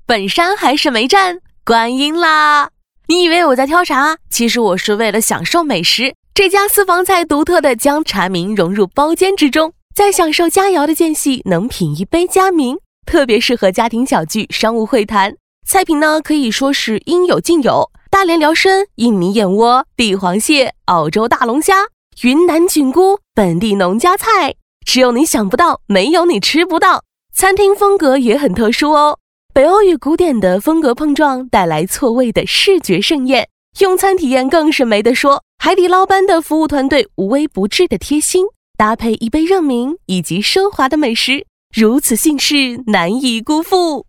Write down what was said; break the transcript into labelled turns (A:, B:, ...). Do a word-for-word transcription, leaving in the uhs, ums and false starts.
A: 本山还是没站，观音啦！你以为我在挑啥？其实我是为了享受美食。这家私房菜独特的将蝉鸣融入包间之中，在享受佳肴的间隙能品一杯佳茗，特别适合家庭小聚、商务会谈。菜品呢可以说是应有尽有，大连辽参、印尼燕窝、帝皇蟹、澳洲大龙虾、云南菌菇，本地农家菜，只有你想不到，没有你吃不到。餐厅风格也很特殊哦，北欧与古典的风格碰撞，带来错位的视觉盛宴，用餐体验更是没得说。海底捞般的服务团队无微不至的贴心，搭配一杯热茗以及奢华的美食，如此幸事难以辜负。